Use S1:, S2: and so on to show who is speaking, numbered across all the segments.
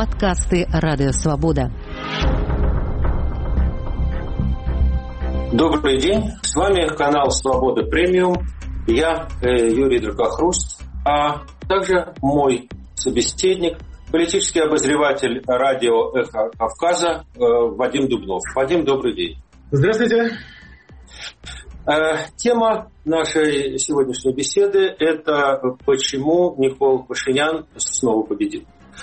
S1: Подкасты «Радио Свобода».
S2: Добрый день. С вами канал «Свобода Премиум». Я Юрий Дракохруст, а также мой собеседник, политический обозреватель радио «Эхо Кавказа» Вадим Дубнов. Вадим, добрый день.
S3: Здравствуйте.
S2: Тема нашей сегодняшней беседы – это почему Никол Пашинян снова победил.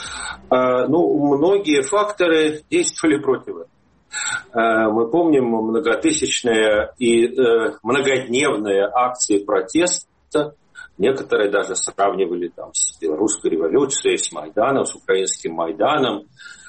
S2: Многие факторы действовали против этого. Мы помним многотысячные и многодневные акции протеста. Некоторые даже сравнивали с Белорусской революцией, с Майданом, с украинским Майданом.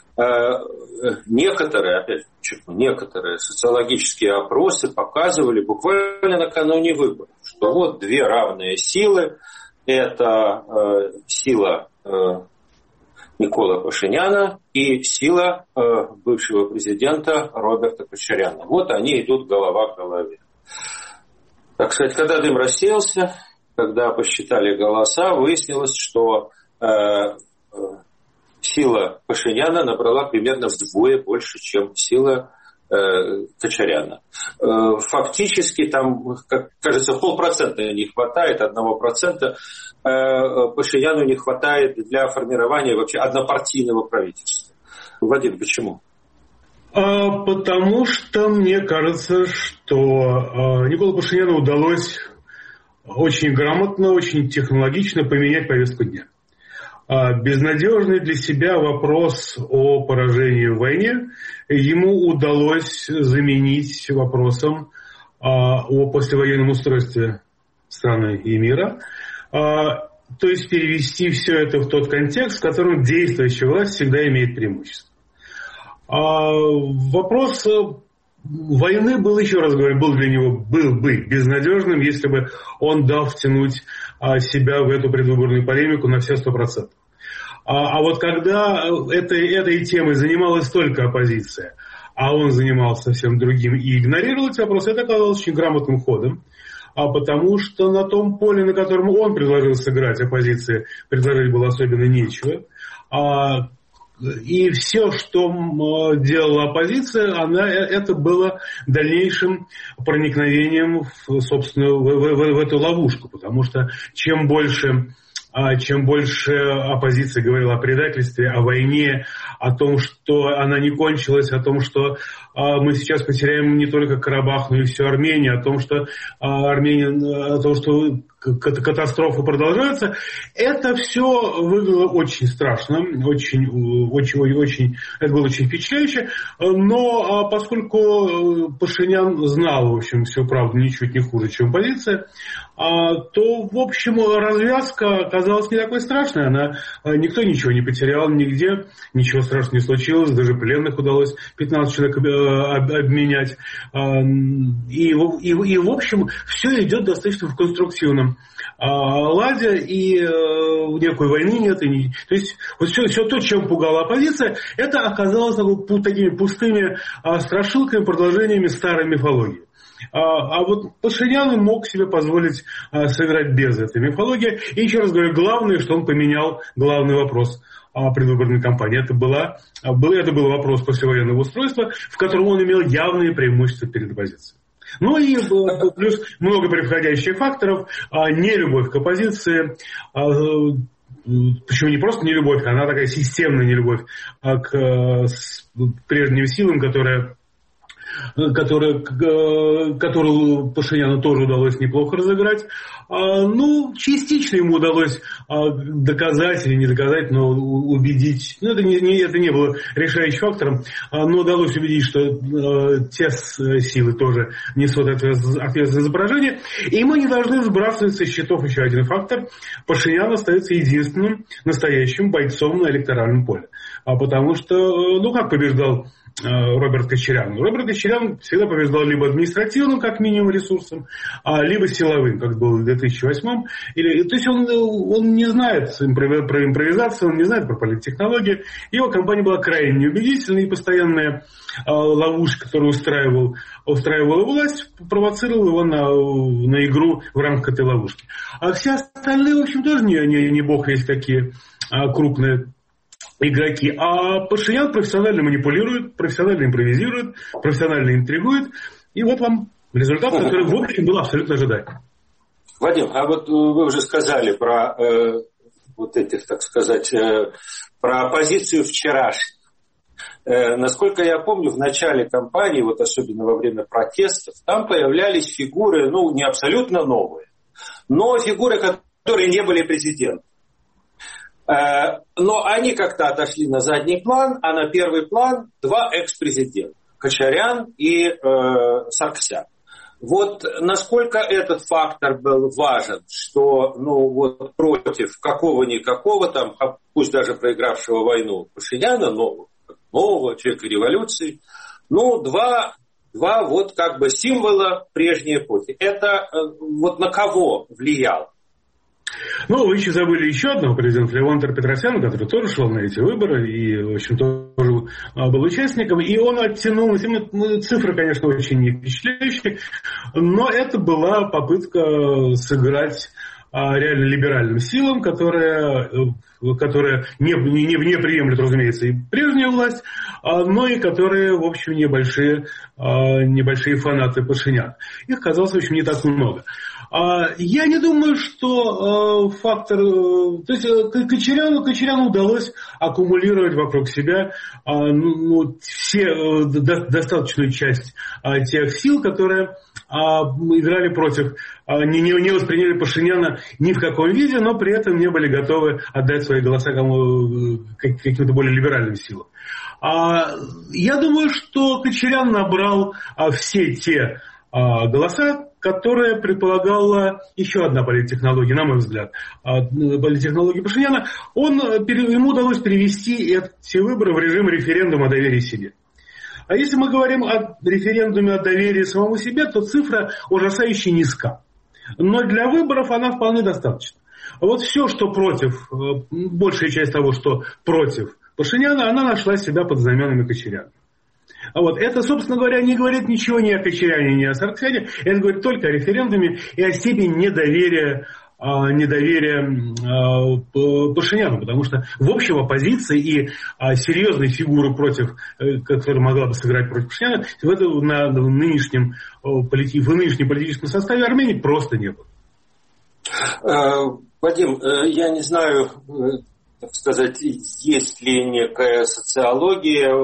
S2: Некоторые социологические опросы показывали буквально накануне выборов, что вот две равные силы. Это сила Никола Пашиняна и сила бывшего президента Роберта Кочаряна. Вот они идут голова к голове. Так сказать, когда дым рассеялся, когда посчитали голоса, выяснилось, что сила Пашиняна набрала примерно вдвое больше, чем сила Кочаряна. Фактически там, как кажется, 0,5% не хватает, 1%. Пашиняну не хватает для формирования вообще однопартийного правительства. Вадим, почему?
S3: Потому что мне кажется, что Николу Пашиняну удалось очень грамотно, очень технологично поменять повестку дня. Безнадежный для себя вопрос о поражении в войне ему удалось заменить вопросом о послевоенном устройстве страны и мира. То есть перевести все это в тот контекст, в котором действующая власть всегда имеет преимущество. Вопрос войны был, еще раз говорю, был бы безнадежным, если бы он дал втянуть себя в эту предвыборную полемику на все 100%. А вот когда этой темой занималась только оппозиция, а он занимался совсем другим и игнорировал эти вопросы, это оказалось очень грамотным ходом. Потому что на том поле, на котором он предложил сыграть, оппозиции предложить было особенно нечего. И все, что делала оппозиция, это было дальнейшим проникновением в эту ловушку. Потому что чем больше оппозиция говорила о предательстве, о войне, о том, что она не кончилась, о том, что мы сейчас потеряем не только Карабах, но и всю Армению, о том, что катастрофа продолжается, это все выглядело очень страшно, очень, это было очень впечатляюще, но поскольку Пашинян знал, в общем, всю правду ничуть не хуже, чем оппозиция, то, в общем, развязка оказалась не такой страшной. Никто ничего не потерял нигде, ничего страшного не случилось, даже пленных удалось 15 человек обменять. И в общем, все идет достаточно в конструктивном ладе, и никакой войны нет. То есть вот все то, чем пугала оппозиция, это оказалось такими пустыми страшилками, продолжениями старой мифологии. А вот Пашинян мог себе позволить сыграть без этой мифологии. И еще раз говорю, главное, что он поменял главный вопрос предвыборной кампании. Это был вопрос послевоенного устройства, в котором он имел явные преимущества перед оппозицией. Ну и плюс много превходящих факторов, нелюбовь к оппозиции, почему не просто нелюбовь, она такая системная нелюбовь к прежним силам, которую Пашиняну тоже удалось неплохо разыграть. Частично ему удалось доказать или не доказать, но убедить. Это не было решающим фактором, но удалось убедить, что те силы тоже несут ответственность за поражение. И мы не должны сбрасывать со счетов еще один фактор. Пашинян остается единственным настоящим бойцом на электоральном поле. Потому что, как побеждал Роберт Кочарян. Роберт Кочарян всегда побеждал либо административным, как минимум, ресурсом, либо силовым, как было в 2008-м. То есть он не знает про импровизацию, он не знает про политтехнологии. Его кампания была крайне неубедительной, и постоянная ловушка, которую устраивала власть, провоцировала его на игру в рамках этой ловушки. А все остальные, в общем, тоже не бог весть какие крупные игроки. А Пашинян профессионально манипулирует, профессионально импровизирует, профессионально интригует. И вот вам результат, который, в общем, был абсолютно ожидаем.
S2: Вадим, а вот вы уже сказали про вот этих, так сказать, про оппозицию вчерашних. Насколько я помню, в начале кампании, вот особенно во время протестов, там появлялись фигуры, ну, не абсолютно новые, но фигуры, которые не были президентом. Но они как-то отошли на задний план, а на первый план два экс-президента – Кочарян и Сарксян. Вот насколько этот фактор был важен, что ну, вот против какого-никакого, там, пусть даже проигравшего войну Пашиняна, нового человека революции, ну, два вот как бы символа прежней эпохи. Это вот на кого влияло?
S3: Ну, вы еще забыли еще одного президента, Левонтия Петросяна, который тоже шел на эти выборы и, в общем, тоже был участником. И он оттянул, цифры, конечно, очень не впечатляющие, но это была попытка сыграть реально либеральным силам, которые не приемлют, разумеется, и прежнюю власть, но и которые, в общем, небольшие фанаты Пашиняна. Их оказалось, в общем, не так много. Я не думаю, что фактор... То есть Кочаряну удалось аккумулировать вокруг себя достаточную часть тех сил, которые играли против, не восприняли Пашиняна ни в каком виде, но при этом не были готовы отдать свои голоса каким-то более либеральным силам. Я думаю, что Кочарян набрал все те голоса, которая предполагала еще одна политтехнология, на мой взгляд, политтехнология Пашиняна. Ему удалось перевести эти выборы в режим референдума о доверии себе. А если мы говорим о референдуме о доверии самому себе, то цифра ужасающе низка. Но для выборов она вполне достаточна. Вот все, что против, большая часть того, что против Пашиняна, она нашла себя под знаменами Кочаряна. Вот. Это, собственно говоря, не говорит ничего ни о Кочаряне, ни о Сарксяне. Это говорит только о референдуме и о степени недоверия Пашиняну. Потому что в общем оппозиции и серьезной фигуры, которая могла бы сыграть против Пашиняна, в нынешнем политическом составе Армении просто не было.
S2: Вадим, я не знаю, так сказать, есть ли некая социология,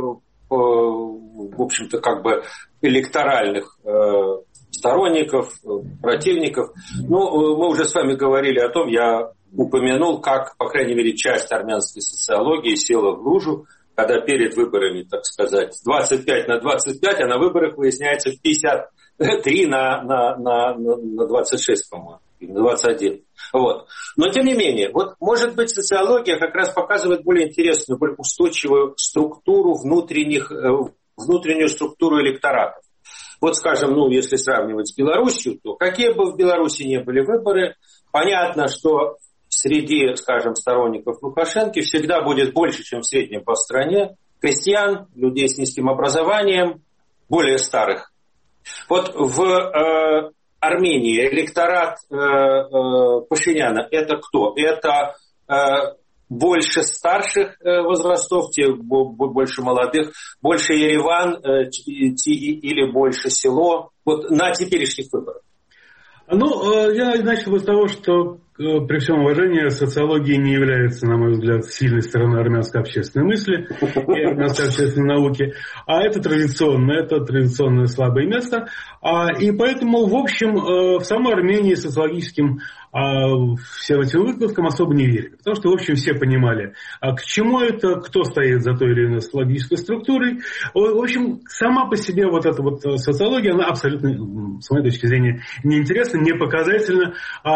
S2: в общем-то, как бы электоральных сторонников, противников. Ну, мы уже с вами говорили о том, я упомянул, как, по крайней мере, часть армянской социологии села в лужу, когда перед выборами, так сказать, 25 на 25, а на выборах выясняется 53 на 26, по-моему, на 21. Вот. Но, тем не менее, вот, может быть, социология как раз показывает более интересную, более устойчивую структуру внутреннюю структуру электоратов. Вот, скажем, если сравнивать с Белоруссией, то какие бы в Беларуси не были выборы, понятно, что среди, скажем, сторонников Лукашенко всегда будет больше, чем в среднем по стране, крестьян, людей с низким образованием, более старых. Вот в Армении электорат Пашиняна – это кто? Это больше старших возрастов, больше молодых, больше Ереван или больше село вот на теперешних выборах?
S3: Я начал бы с того, что при всем уважении социология не является, на мой взгляд, сильной стороной армянской общественной мысли и армянской общественной науки, а это традиционное слабое место. И поэтому, в общем, в самой Армении социологическим всем этим выкладкам особо не верили. Потому что, в общем, все понимали, к чему это, кто стоит за той или иной социологической структурой. В общем, сама по себе вот эта вот социология, она абсолютно, с моей точки зрения, неинтересна, не показательна.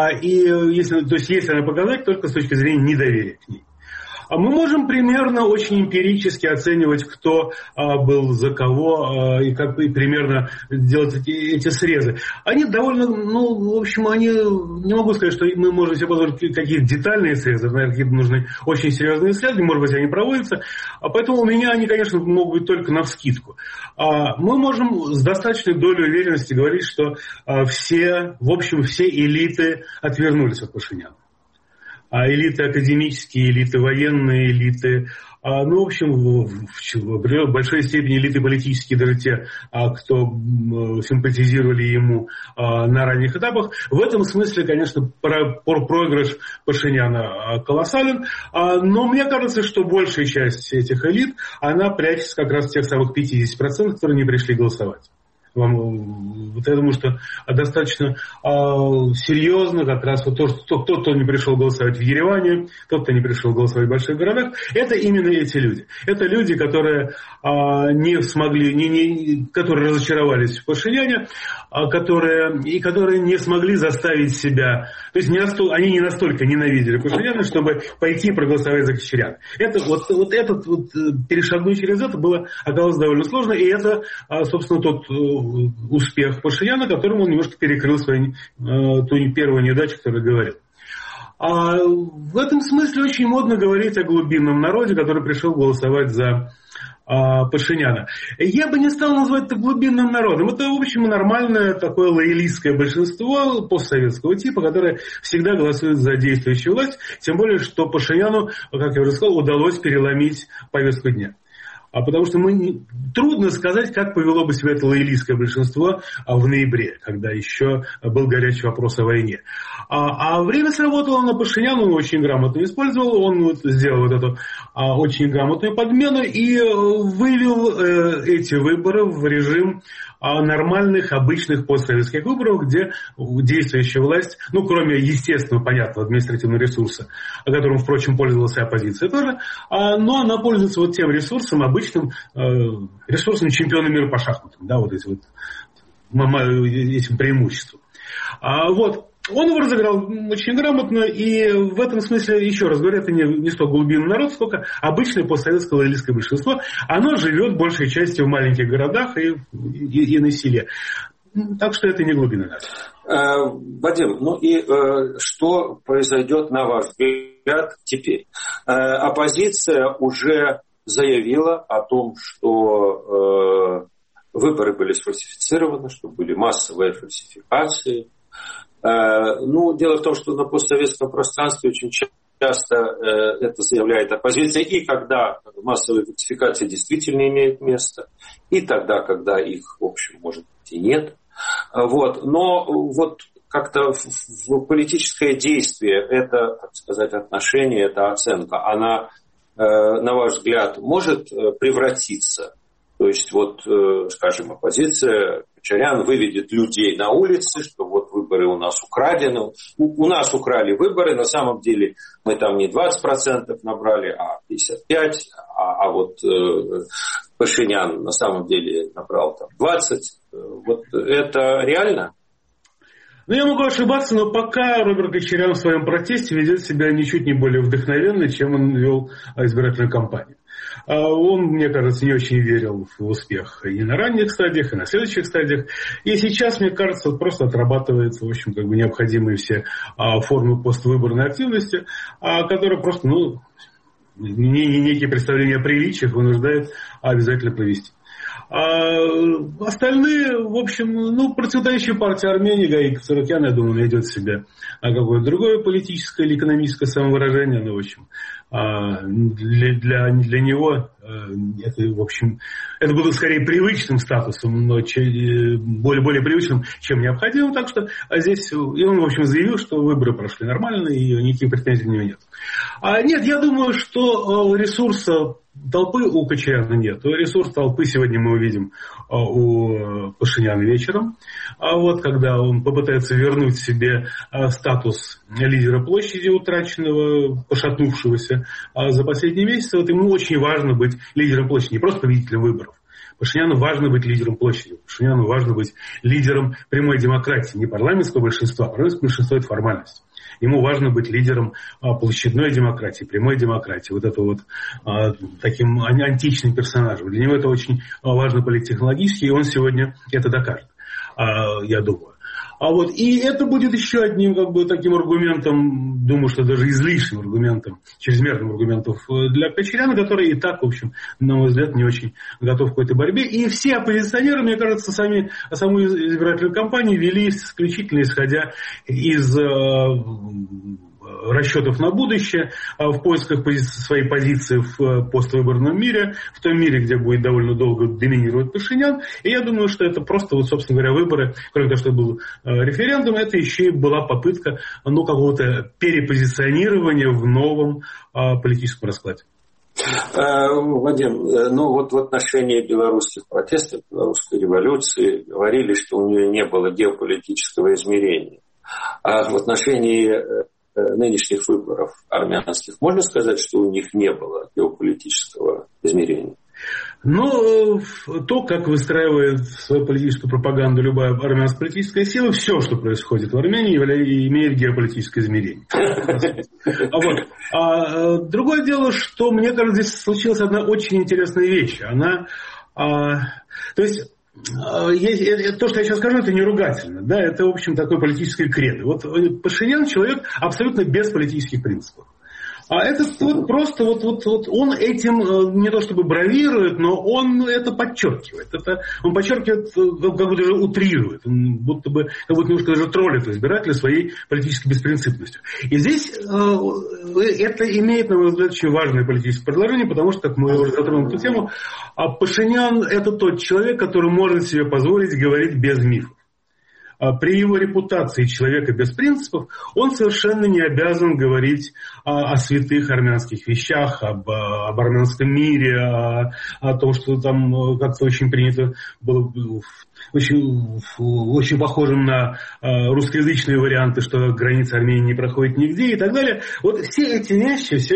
S3: Если она показать, только с точки зрения недоверия к ней. Мы можем примерно очень эмпирически оценивать, кто был за кого, и как примерно делать эти срезы. Они довольно, не могу сказать, что мы можем себе позволить какие-то детальные срезы, наверное, какие-то нужны очень серьезные исследования, может быть, они проводятся, поэтому у меня они, конечно, могут быть только навскидку. Мы можем с достаточной долей уверенности говорить, что все элиты отвернулись от Пашиняна. элиты академические, элиты военные, элиты, ну, в общем, в большой степени элиты политические, даже те, кто симпатизировали ему на ранних этапах. В этом смысле, конечно, проигрыш Пашиняна колоссален, но мне кажется, что большая часть этих элит, она прячется как раз в тех самых 50%, которые не пришли голосовать. Вот я думаю, что достаточно серьезно как раз вот то, что тот, кто не пришел голосовать в Ереване, тот, кто не пришел голосовать в больших городах, это именно эти люди. Это люди, которые не смогли, которые разочаровались в Пашиняне, которые не смогли заставить себя, то есть они не настолько ненавидели Пашиняна, чтобы пойти проголосовать за Кочаряна. Перешагнуть через это оказалось довольно сложно, и это, собственно, тот успех Пашиняна, которым он немножко перекрыл ту первую неудачу, о которой говорил. В этом смысле очень модно говорить о глубинном народе, который пришел голосовать за Пашиняна. Я бы не стал назвать это глубинным народом. Это, в общем, нормальное такое лоялистское большинство постсоветского типа, которое всегда голосует за действующую власть, тем более, что Пашиняну, как я уже сказал, удалось переломить повестку дня. Потому что трудно сказать, как повело бы себя это лоялистское большинство в ноябре, когда еще был горячий вопрос о войне. А время сработало на Пашиняна, он очень грамотно использовал, он сделал эту очень грамотную подмену и вывел эти выборы в режим нормальных, обычных постсоветских выборов, где действующая власть, кроме естественного, понятного административного ресурса, которым, впрочем, пользовалась и оппозиция тоже, но она пользуется вот тем ресурсом, обычным ресурсом чемпиона мира по шахматам, да, вот этим преимуществом. Он его разыграл очень грамотно, и в этом смысле, еще раз говорю, это не столько глубинный народ, сколько обычное постсоветское лоялистское большинство. Оно живет большей частью в маленьких городах и на селе. Так что это не глубинный народ.
S2: Вадим, что произойдет, на ваш взгляд, теперь? Оппозиция уже заявила о том, что выборы были сфальсифицированы, что были массовые фальсификации. Дело в том, что на постсоветском пространстве очень часто это заявляет оппозиция, и когда массовые фальсификации действительно имеют место, и тогда, когда их, в общем, может быть, и нет. Но как-то в политическое действие это, так сказать, отношение, эта оценка, она, на ваш взгляд, может превратиться? То есть, скажем, оппозиция, Кочарян выведет людей на улицы, что выборы у нас украдены. У нас украли выборы, на самом деле мы там не 20% набрали, а 55%, Пашинян на самом деле набрал там 20%. Это реально?
S3: Я могу ошибаться, но пока Роберт Кочарян в своем протесте ведет себя ничуть не более вдохновенно, чем он вел избирательную кампанию. Он, мне кажется, не очень верил в успех и на ранних стадиях, и на следующих стадиях. И сейчас, мне кажется, просто отрабатывается, в общем, необходимые все формы поствыборной активности, которые просто, некие представления о приличиях вынуждают обязательно провести. Остальные, в общем, процветающая партия Армении, Гаик Царукян, я думаю, найдет в себе какое-то другое политическое или экономическое самовыражение. В общем, для него это, в общем, это было скорее привычным статусом, но более привычным, чем необходимым. Так что здесь и он, в общем, заявил, что выборы прошли нормально и никаких претензий на него нет. Нет, я думаю, что ресурса толпы у Кочаряна нет. Ресурс толпы сегодня мы увидим у Пашиняна вечером. Когда он попытается вернуть себе статус лидера площади, утраченного, пошатнувшегося за последние месяцы, ему очень важно быть лидером площади, не просто победителем выборов. Пашиняну важно быть лидером площади. Пашиняну важно быть лидером прямой демократии. Не парламентского большинства. Парламентское большинство – это формальность. Ему важно быть лидером площадной демократии, прямой демократии. Таким античным персонажем. Для него это очень важно политтехнологически, и он сегодня это докажет, я думаю. И это будет еще одним таким аргументом, думаю, что даже излишним аргументом, чрезмерным аргументом для Кочаряна, который и так, в общем, на мой взгляд, не очень готов к какой-то борьбе. И все оппозиционеры, мне кажется, саму избирательную кампанию вели исключительно исходя из расчетов на будущее, в поисках своей позиции в поствыборном мире, в том мире, где будет довольно долго доминировать Пашинян. И я думаю, что это просто, собственно говоря, выборы, кроме того, что был референдум, это еще и была попытка какого-то перепозиционирования в новом политическом раскладе.
S2: Вадим, в отношении белорусских протестов, белорусской революции говорили, что у нее не было геополитического измерения. А в отношении нынешних выборов армянских можно сказать, что у них не было геополитического измерения?
S3: То, как выстраивает свою политическую пропаганду любая армянская политическая сила, все, что происходит в Армении, имеет геополитическое измерение. Другое дело, что, мне кажется, здесь случилась одна очень интересная вещь. То, что я сейчас скажу, это не ругательно. Да? Это, в общем, такое политическое кредо. Пашинян человек абсолютно без политических принципов. А этот просто он этим не то чтобы бравирует, но он это подчеркивает. Он подчеркивает, как будто даже утрирует. Он как будто немножко даже троллит избирателя своей политической беспринципностью. И здесь это имеет, на мой взгляд, очень важное политическое предложение, потому что, как мы уже затронули эту тему, Пашинян – это тот человек, который может себе позволить говорить без мифов. При его репутации человека без принципов он совершенно не обязан говорить о святых армянских вещах, об армянском мире, о том, что там как-то очень принято было, очень похожим на русскоязычные варианты, что граница Армении не проходит нигде и так далее. Все эти вещи, все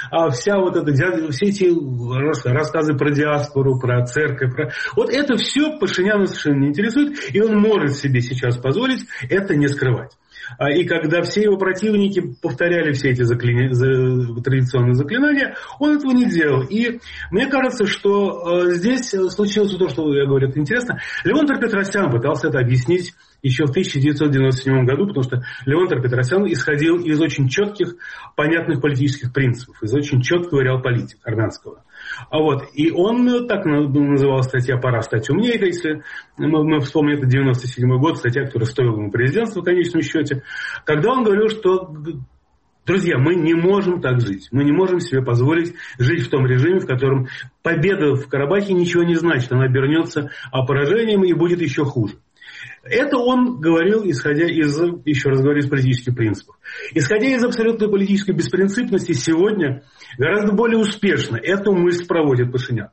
S3: эти рассказы про диаспору, про церковь, это все Пашиняна совершенно не интересует, и он может себе сейчас позволить это не скрывать. И когда все его противники повторяли все эти традиционные заклинания, он этого не делал. И мне кажется, что здесь случилось то, что я говорю, это интересно. Левон Тер-Петросян пытался это объяснить еще в 1997 году, потому что Левон Тер-Петросян исходил из очень четких, понятных политических принципов, из очень четкого реалполитика армянского. И он, так называл статья «Пора стать умнее», если мы вспомним, это 1997 год, статья, которая стоила ему президентства в конечном счете, когда он говорил, что, друзья, мы не можем так жить, мы не можем себе позволить жить в том режиме, в котором победа в Карабахе ничего не значит, она обернется поражением и будет еще хуже. Это он говорил, исходя из, еще раз говорю, из политических принципов. Исходя из абсолютной политической беспринципности, сегодня гораздо более успешно эту мысль проводит Пашинян.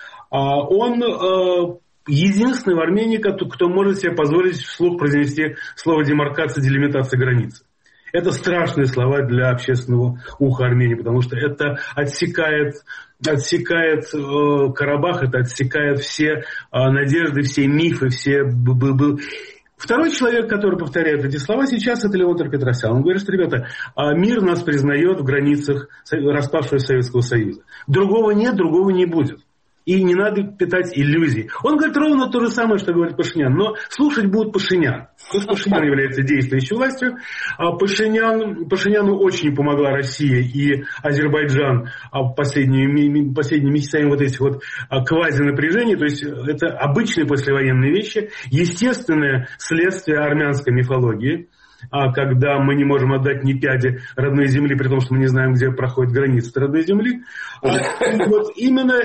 S3: Он единственный в Армении, кто может себе позволить вслух произнести слово «демаркация», «делимитация границы». Это страшные слова для общественного уха Армении, потому что это отсекает Карабах, это отсекает все надежды, все мифы, все... Второй человек, который повторяет эти слова сейчас, это Левон Тер-Петросян. Он говорит, что, ребята, мир нас признает в границах распавшегося Советского Союза. Другого нет, другого не будет. И не надо питать иллюзий. Он говорит ровно то же самое, что говорит Пашинян, но слушать будут Пашинян. Потому что Пашинян является действующей властью. Пашиняну очень помогла Россия и Азербайджан последними месяцами этих квазинапряжений. То есть это обычные послевоенные вещи, естественное следствие армянской мифологии. Когда мы не можем отдать ни пяди родной земли, при том, что мы не знаем, где проходит граница родной земли. Именно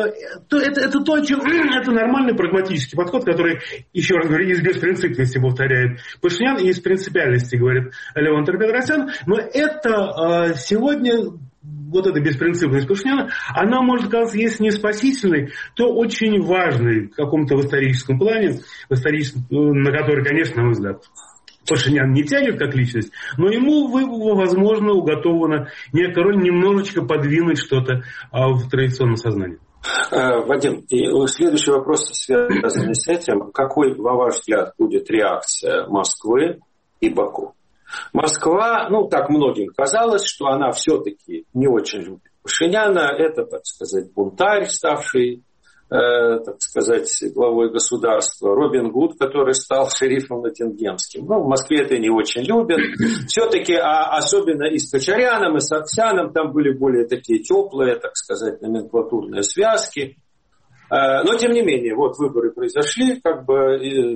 S3: это нормальный прагматический подход, который, еще раз говорю, из беспринципности повторяет Пашинян и из принципиальности, говорит Левон Тер-Петросян. Но это сегодня... эта беспринципность Пашиняна, она может казаться, если не спасительной, то очень важной в каком-то историческом плане, на который, конечно, на мой взгляд, Пашинян не тянет как личность, но ему, возможно, уготовано некая роль немножечко подвинуть что-то в традиционном сознании.
S2: Вадим, и следующий вопрос связан с этим. Какой, на ваш взгляд, будет реакция Москвы и Баку? Москва, так многим казалось, что она все-таки не очень любит Пашиняна. Это, так сказать, бунтарь, ставший, так сказать, главой государства, Робин Гуд, который стал шерифом Ноттингемским. В Москве это не очень любят. Все-таки, особенно и с Кочаряном, и с Аксяном, там были более такие теплые, так сказать, номенклатурные связки. Но, тем не менее, выборы произошли,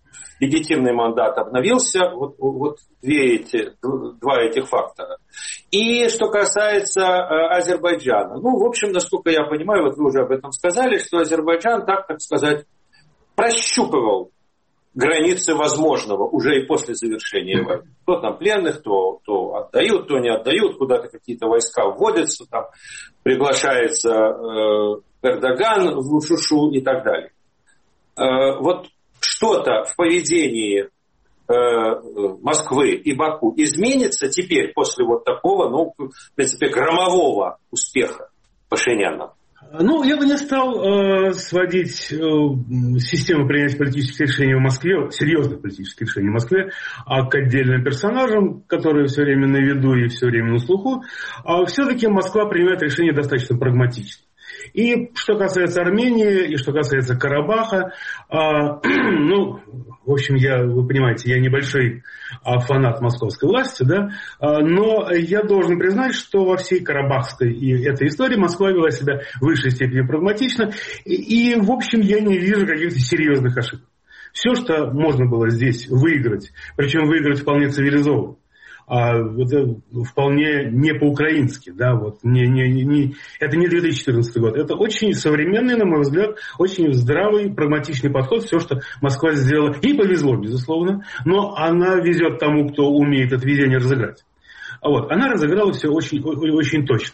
S2: легитимный мандат обновился. Вот два этих фактора. И что касается Азербайджана. В общем, насколько я понимаю, вот вы уже об этом сказали, что Азербайджан, так сказать, прощупывал границы возможного уже и после завершения войны. То там пленных, то отдают, то не отдают, куда-то какие-то войска вводятся, там приглашается Эрдоган в Шушу и так далее. Вот что-то в поведении Москвы и Баку изменится теперь после вот такого, в принципе, громового успеха Пашиняна?
S3: Я бы не стал сводить систему принятия политических решений в Москве, серьезных политических решений в Москве, к отдельным персонажам, которые все время на виду и все время на слуху. Все-таки Москва принимает решения достаточно прагматично. И что касается Армении, и что касается Карабаха, в общем, вы понимаете, я небольшой фанат московской власти, да, но я должен признать, что во всей карабахской и этой истории Москва вела себя в высшей степени прагматично, и в общем, я не вижу каких-то серьезных ошибок. Все, что можно было здесь выиграть, причем выиграть вполне цивилизованно, вполне не по-украински, да, это не 2014 год, это очень современный, на мой взгляд, очень здравый, прагматичный подход, все, что Москва сделала, и повезло, безусловно, но она везет тому, кто умеет это везение разыграть. Она разыграла все очень, очень точно.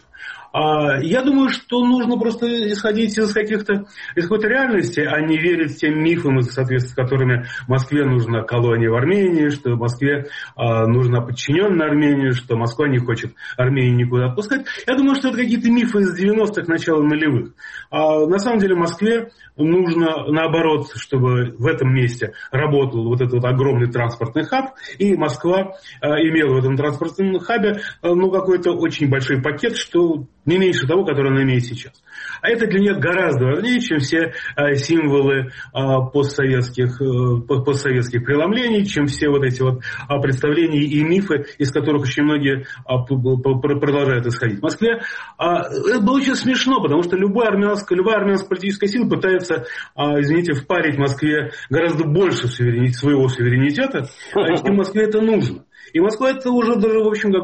S3: Я думаю, что нужно просто исходить из какой-то реальности, а не верить тем мифам, в соответствии с которыми Москве нужна колония в Армении, что Москве нужна подчиненная Армении, что Москва не хочет Армению никуда отпускать. Я думаю, что это какие-то мифы из 90-х, начала нулевых. На самом деле Москве нужно, наоборот, чтобы в этом месте работал вот этот огромный транспортный хаб, и Москва имела в этом транспортном хабе какой-то очень большой пакет, что не меньше того, который она имеет сейчас. А это для нее гораздо важнее, чем все символы постсоветских преломлений, чем все вот эти представления и мифы, из которых очень многие продолжают исходить. В Москве это было очень смешно, потому что любая армянская политическая сила пытается, впарить Москве гораздо больше своего суверенитета, чем Москве это нужно. И Москва это уже даже, в общем,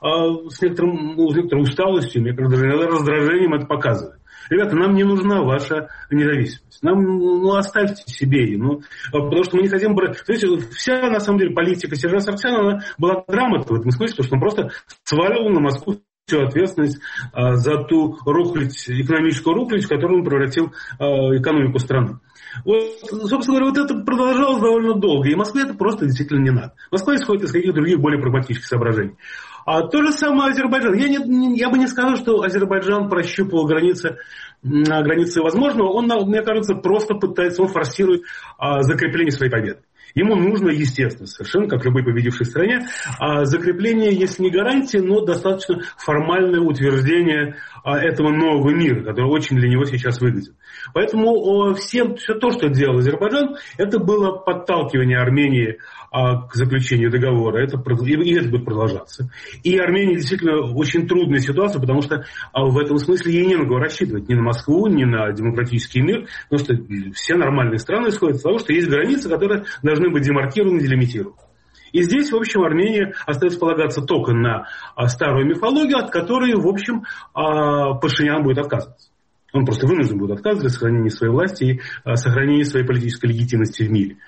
S3: с некоторой усталостью, мне кажется, даже иногда раздражением это показывает. Ребята, нам не нужна ваша независимость. Нам, оставьте себе ее. Потому что мы не хотим брать... То есть вся, на самом деле, политика Сержа Саргсяна, она была грамотна в этом смысле, потому что он просто сваливал на Москву всю ответственность за ту экономическую рухлядь, в которую он превратил экономику страны. Собственно говоря, это продолжалось довольно долго, и Москве это просто действительно не надо. Москва исходит из каких-то других, более прагматических соображений. То же самое Азербайджан. Я бы не сказал, что Азербайджан прощупывал границы возможного. Он, мне кажется, просто он форсирует закрепление своей победы. Ему нужно, естественно, совершенно, как любой победившей стране, закрепление, если не гарантии, но достаточно формальное утверждение этого нового мира, который очень для него сейчас выгоден. Поэтому все то, что делал Азербайджан, это было подталкивание Армении к заключению договора. И это будет продолжаться. И Армении действительно очень трудная ситуация, потому что в этом смысле ей не на кого рассчитывать. Ни на Москву, ни на демократический мир. Потому что все нормальные страны исходят из того, что есть границы, которые должны быть демаркированы, делимитированы. И здесь, в общем, Армения остается полагаться только на старую мифологию, от которой, в общем, Пашинян будет отказываться. Он просто вынужден будет отказываться для сохранения своей власти и сохранения своей политической легитимности в мире.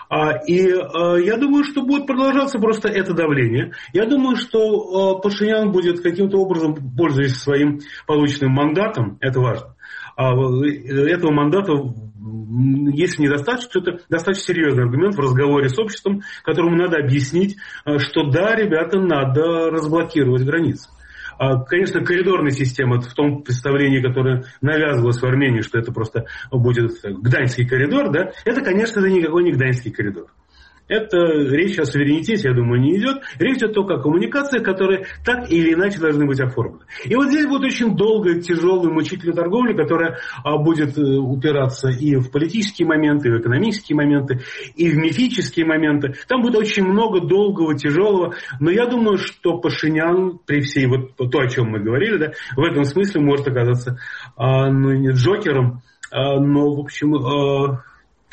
S3: Я думаю, что будет продолжаться просто это давление. Я думаю, что Пашинян будет каким-то образом, пользуясь своим полученным мандатом, это важно, этого мандата, если недостаточно, это достаточно серьезный аргумент в разговоре с обществом, которому надо объяснить, что да, ребята, надо разблокировать границы. Конечно, коридорная система в том представлении, которое навязывалось в Армении, что это просто будет Гданьский коридор, да, это, конечно, никакой не Гданьский коридор. Это речь о суверенитете, я думаю, не идет. Речь идет только о коммуникациях, которые так или иначе должны быть оформлены. И вот здесь будет очень долгая, тяжелая, мучительная торговля, которая будет упираться и в политические моменты, и в экономические моменты, и в мифические моменты. Там будет очень много долгого, тяжелого. Но я думаю, что Пашинян, при всей то, о чем мы говорили, да, в этом смысле может оказаться не Джокером, но, в общем...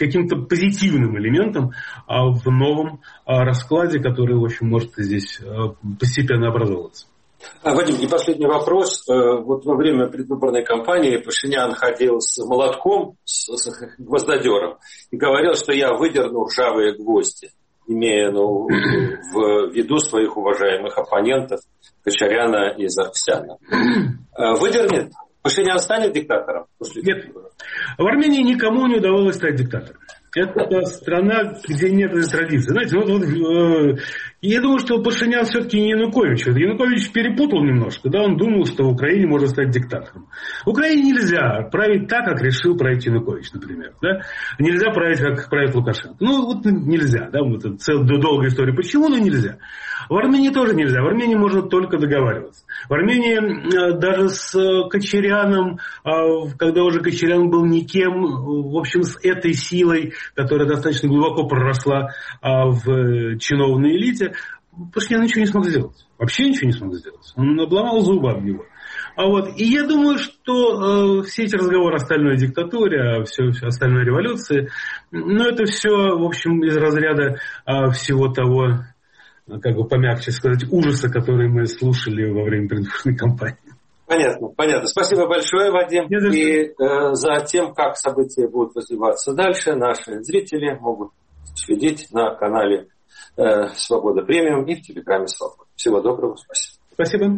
S3: каким-то позитивным элементом в новом раскладе, который, в общем, может здесь постепенно образовываться.
S2: Вадим, и последний вопрос. Вот во время предвыборной кампании Пашинян ходил с молотком, с гвоздодером, и говорил, что я выдерну ржавые гвозди, имея в виду своих уважаемых оппонентов Кочаряна и Сарксяна. Выдернет? Пашинян станет диктатором?
S3: Нет. В Армении никому не удавалось стать диктатором. Это страна, где нет этой традиции. Знаете, я думаю, что Пашинян все-таки не Янукович. Янукович перепутал немножко. Да, он думал, что в Украине можно стать диктатором. В Украине нельзя править так, как решил править Янукович, например. Да? Нельзя править, как правит Лукашенко. Нельзя. Да? Это долгая история. Почему? Нельзя. В Армении тоже нельзя. В Армении можно только договариваться. В Армении даже с Кочаряном, когда уже Кочарян был никем, в общем, с этой силой, которая достаточно глубоко проросла в чиновной элите, Пашинян ничего не смог сделать. Вообще ничего не смог сделать. Он обломал зубы об него. И я думаю, что все эти разговоры о стальной диктатуре, все остальной революции, это все, в общем, из разряда всего того, как бы помягче сказать, ужаса, который мы слушали во время предвыборной кампании.
S2: Понятно. Спасибо большое, Вадим. И за тем, как события будут развиваться дальше, наши зрители могут следить на канале «Свобода Премиум» и в телеграме «Свобода». Всего доброго.
S3: Спасибо.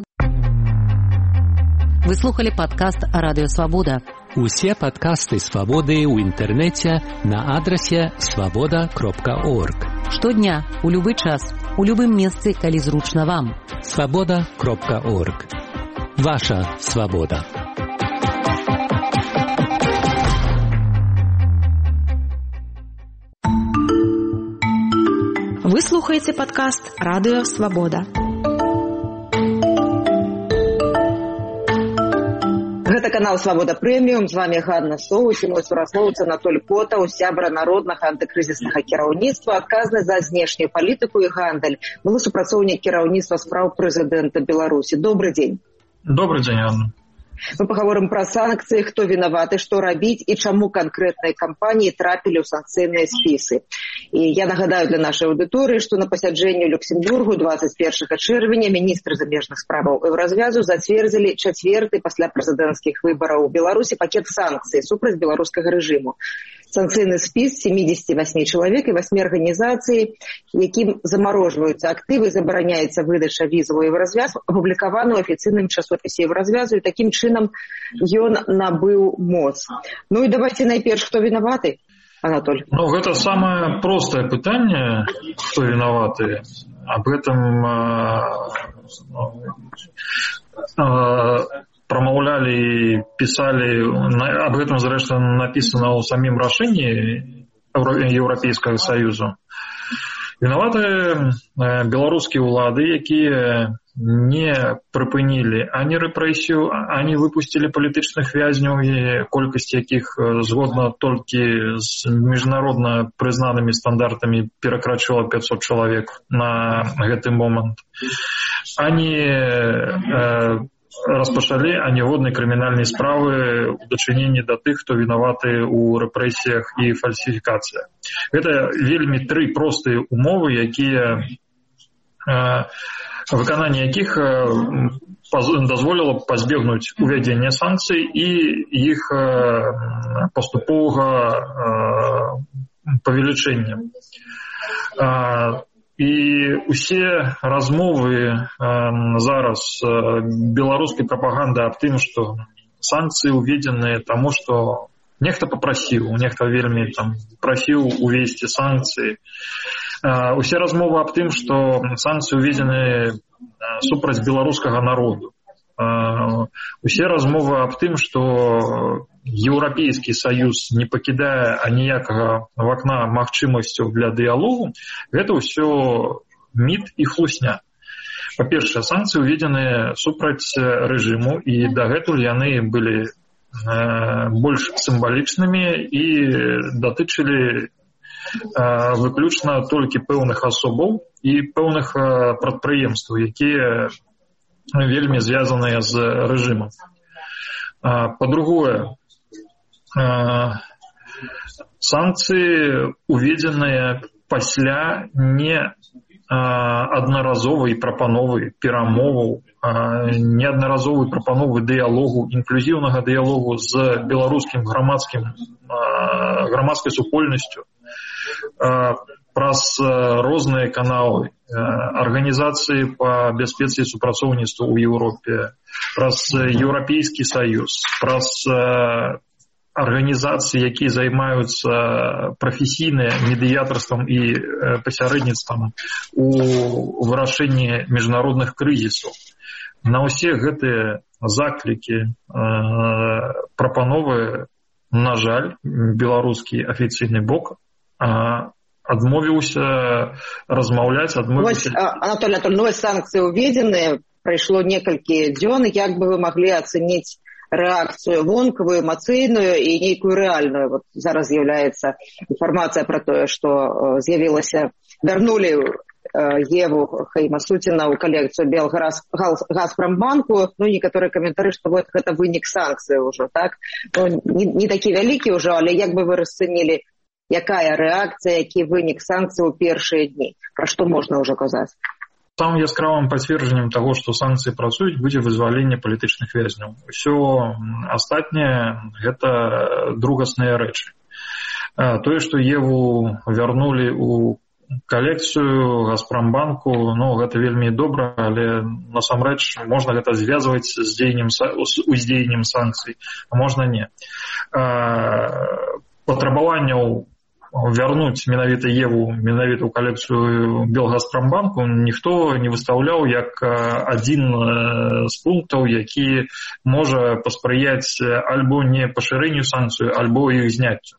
S1: Ви слухали подкаст Радіо Свобода.
S4: Усі подкасти Свободи у інтернеті на адресі svoboda.org.
S1: Штодня, у любий час, у любым месцы, калі зручна вам.
S4: svoboda.org. Ваша свобода.
S5: Вы слухаете подкаст «Радио Свобода». Гэта канал «Свобода Премиум». З вами Ганна Соуч і мой сураслоўца Анатоль Потаў, сябра народнага антыкрызіснага кіраўніцтва, адказны за знешнюю палітыку і гандаль. Былы супрацоўнік кіраўніцтва спраў прэзідэнта Беларусі. Добрый дзень.
S6: Добрый день, Анна.
S5: Мы поговорим про санкции, кто виноват, что робить и чему конкретные компании трапили в санкцыйныя списы. И я нагадаю для нашей аудитории, что на пасяджэнні ў Люксембургу 21 чэрвеня міністры замежных справаў Еўразвязу зацвердзілі 4-й пасля прэзідэнцкіх выбараў у Беларусі пакет санкцый супраць беларускага рэжыму. Санкцыйны спіс 78 чалавек і 8 арганізацый, якім замарожваюцца актывы, забараняецца выдача візаў у Еўразвяз, апублікаваны ў афіцыйным часопісе Еўразвязу, і такім чынам ён набыў моц. І давайте найперш, хто вінаваты, Анатоль?
S6: Гэта самое простое пытанне, хто вінаваты. Об этом промаўлялі і пісалі, об этом, зрэшты, написано ў самім рашэнні Еўрапейскага Саюзу. Вінаваты беларускія ўлады, якія не прыпынілі ані рэпрэсію, ані выпусцілі палітычных вязняў, колькасць якіх згодна толькі з міжнародна прызнанымі стандартамі перакрачыла 500 чалавек на гэты момант. Ані распачалі аніводнай крымінальнай справы ў дачыненні да тых, хто вінаваты ў рэпрэсіях і фальсіфікацыях. Гэта вельмі 3 простыя умовы, якія выкананне якіх дазволіла пазбегнуць увядзення санкцый і іх паступовага павелічэння. І усе размовы зараз беларускай прапаганды аб тым, што санкцыі уведзеныя таму, што нехта папрасіў, нехта вельмі прасіў увесці санкцыі. Усе размовы аб тым, што санкцыі уведзены супраць беларускага народу. Усе размовы аб тым, што Еўрапейскі Саюз не пакідае аніякага вакна магчымасцяў для дыялогу, гэта ўсё міт і хлусня. Па-першае, санкцыі уведзены супраць рэжыму, і дагэтуль яны былі больш сімвалічнымі і датычылі выключна толькі пэўных асобаў і пэўных прадпрыемстваў, якія вельмі звязаныя з рэжымам. Па-другое, санкцыі уведзеныя пасля не аднаразовай прапановы перамоваў, неаднаразовай прапановы дыялогу, інклюзіўнага дыялогу з беларускім грамадскай супольнасцю праз розныя каналы, арганізацыі па бяспецы і супрацоўніцтву ў Еўропе, праз Еўрапейскі саюз, праз арганізацыі, якія займаюцца прафесійным медыятарствам і пасярэдніцтвам у вырашэнні міжнародных крызісаў. На ўсе гэтыя заклікі, прапановы, на жаль, беларускі афіцыйны бок адмовіўся размаўляць.
S5: Анатолий Анатольевич, санкцыі уведзеныя, прайшло некалькі дзён, як бы вы маглі ацэніць рэакцыю вонкавую, эмацыйную і нейкую рэальную? Вот зараз з'яўляецца інфармацыя пра тое, што вярнулі Еву Хаймасуціна ў калекцыю Белгазпромбанку. Ну, некаторыя каментары, што вот гэта вынік санкцый ўжо, так? Ну, не такі вялікі ўжо, але як бы вы расцэнілі, якая рэакцыя, які вынік санкцый у першыя дні? Пра што можна ўжо казаць?
S6: Самым яскравым пацверджаннем таго, што санкцыі працуюць, будзе вызваленне палітычных вязняў. Усё астатняе – гэта другасныя рэчы. Тое, што Еву вярнулі ў калекцыю Газпромбанку, ну, гэта вельмі добра, але насамрэч можна гэта звязваць з уздзеяннем санкцый, а можна не. Патрабаванняў вярнуць менавіта Еву, менавіта ў калекцыю Белгазпромбанку ніхто не выстаўляў як адзін з пунктаў, які можа паспрыяць альбо не пашырэнню санкцыю, альбо іх зняццю.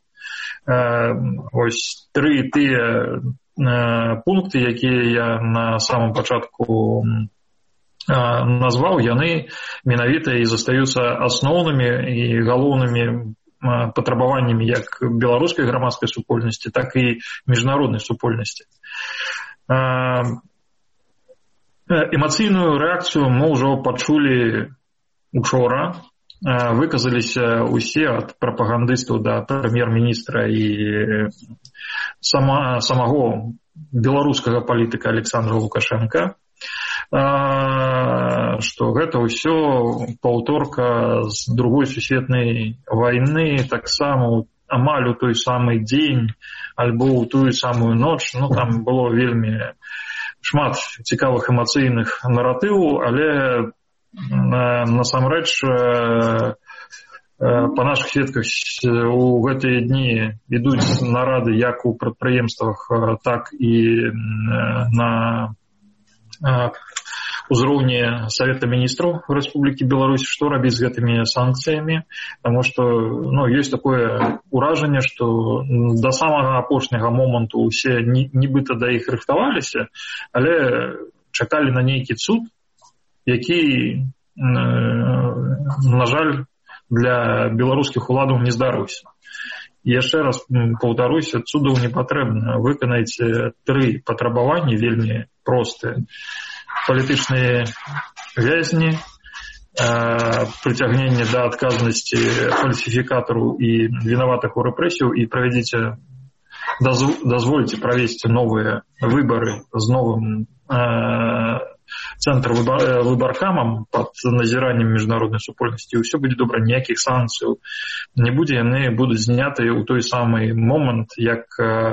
S6: Ось тры тыя пункты, якія я на самом пачатку назваў, яны менавіта і застаюцца асноўнымі і галоўнымі патрабаваннямі як беларускай грамадскай супольнасці, так і міжнароднай супольнасці. Эмацыйную рэакцыю мы ўжо пачулі учора. Выказаліся усе ад прапагандыстаў да прэм'ер-міністра і самого беларускага палітыка Александра Лукашенка, што гэта ўсё паўторка з другой сусветнай вайны, таксама амаль у той самы дзень альбо ў тую самую ноч. Ну, там было вельмі шмат цікавых эмацыйных наратываў, але насамрэч па нашых сведках у гэтыя дні ідуць нарады як у прадпрыемствах, так і на узроўні Савета міністраў Рэспублікі Беларусь, што рабіць з гэтымі санкцыямі, таму што ёсць такое ўражанне, што да самага апошняга моманту ўсе нібыта да іх рыхтаваліся, але чакалі на нейкі цуд, які, на жаль, для беларускіх уладаў не здарыўся. Яшчэ раз паўтаруся, цудаў не патрэбна. Выканайце тры патрабаванні вельмі простыя. Палітычныя вязні, прыцягненне да адказнасці фальсіфікатару і вінаватых у рэпрэсію, і дазвольце правесці новыя выбары з новым цэнтр выбаркамам пад назіраннем міжнароднай супольнасці. Усё будзе добра, ніякіх санкцыяў не будзе, яны будуць знятыя ў той самы момант, як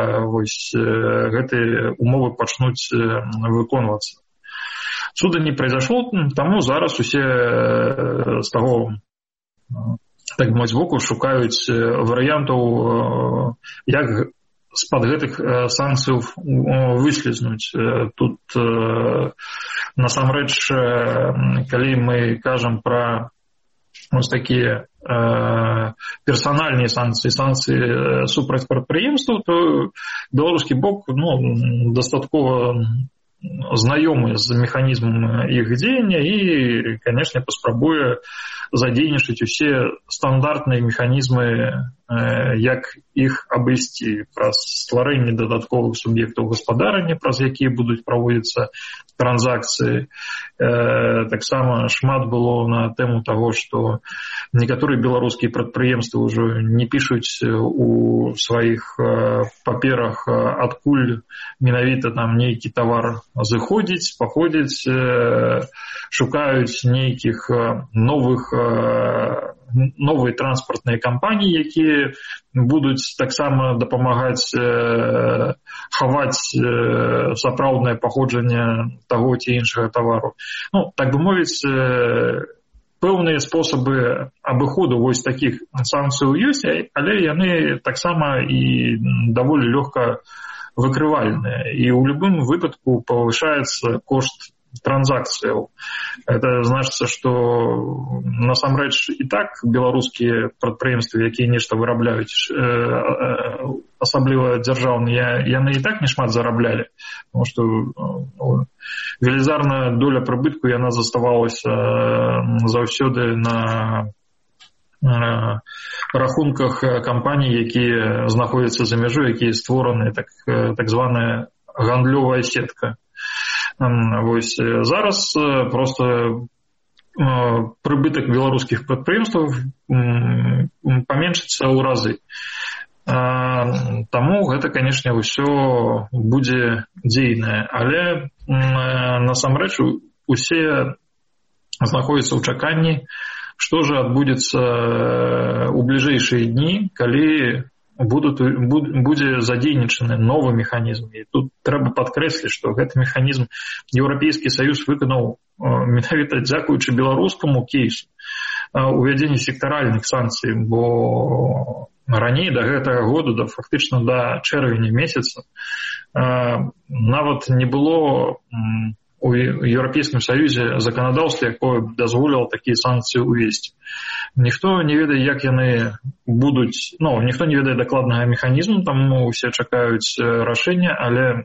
S6: гэтыя умовы пачнуць выконвацца. Цуда не произошло, таму зараз усе з таго, так мовіць, боку шукаюць варыянтаў, як з-пад гэтых санкцыяў выслізнуць. Тут насамрэч, калі мы кажам пра такія персанальныя санкцыі супраць прадпрыемстваў, то беларускі бок дастаткова знаёмы з механізмам іх дзеяння і, канешне, паспрабуе задзейнічаць усе стандартныя механізмы як іх абысці праз стварэнне дадатковых суб'ектаў гаспадарання, праз якія будуць праводзіцца транзакцыі. Таксама шмат было на тэму таго, што некаторыя беларускія прадпрыемствы ўжо не пішуць у сваіх паперах, адкуль менавіта там нейкі тавар зыходзіць, паходзіць, шукаюць нейкіх новыя транспартныя кампаніі, якія будуць таксама дапамагаць хаваць сапраўднае паходжанне таго ці іншага тавару. Ну, так бы мовіць, пэўныя спосабы абыходу вось такіх санкцыяў ёсць, але яны таксама і даволі лёгка выкрывальныя. І ў любым выпадку павышаецца кошт транзакцыяў. Это значыцца, што насамрэч і так беларускія прадпрыемствы, якія нешта вырабляюць, асабліва дзяржаўныя, яны і так не шмат зараблялі, потому што велізарная доля прыбытку яна заставалася заўсёды на рахунках кампаній, якія знаходзяцца за мяжой, якія створаны так званая гандлёвая сетка. Вось зараз просто прыбытак беларускіх прадпрыемстваў паменшыцца ў разы. Таму гэта, канешне, ўсё будзе дзейнае, але насамрэч усе знаходзяцца ў чаканні, што ж адбудзецца ў бліжэйшыя дні, калі будзе задзейнічаны новы механізм. І тут трэба падкрэсліць, што гэты механізм Еўрапейскі Саюз выканаў менавіта дзякуючы беларускаму кейсу увядзення сектаральных санкцый, бо раней да гэтага года, фактычна да чэрвеня месяца, нават не было у Еўрапейскім Саюзе заканадаўства, якое дазволіла такія санкцыі ўвесці. Ніхто не ведае, як яны будуць, ніхто не ведае дакладнага механізму, таму усе чакаюць рашэння, але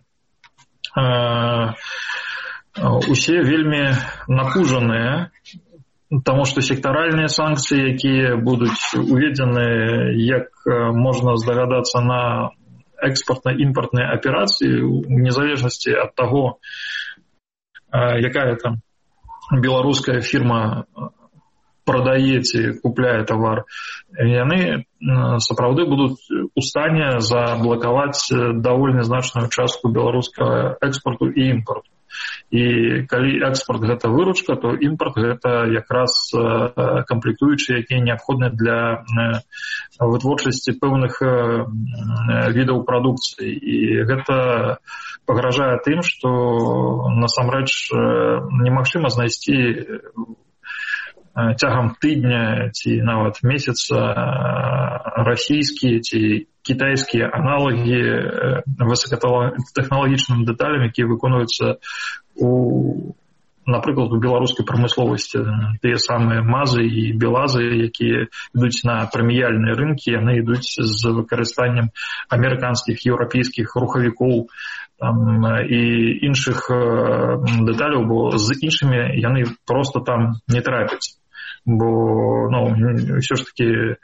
S6: усе вельмі напужаныя, таму што сектаральныя санкцыі, якія будуць уведзены, як можна здагадацца, на экспартна-імпартныя аперацыі, у незалежнасці ад таго, якая там беларуская фірма прадае ці купляе тавар, яны сапраўды будуць у стане заблакаваць даволі значную частку беларускага экспорту і імпорту. І калі экспорт гэта выручка, то імпорт гэта якраз камплектуючыя, якія неабходныя для вытворчасці пэўных відаў прадукцыі. І гэта пагражае тым, што насамрэч немагчыма знайсці цягам тыдня ці нават месяца расійскія ці кітайскія аналагі высокатэхналагічным дэталям, якія выконваюцца напрыклад, у беларускай прамысловасці. Тыя самыя мазы і белазы, якія ідуць на прэміяльныя рынкі, яны ідуць з выкарыстаннем амерыканскіх, еўрапейскіх рухавікоў і іншых дэталяў, бо з іншымі яны проста там не трапяць. Бо ўсё ж такі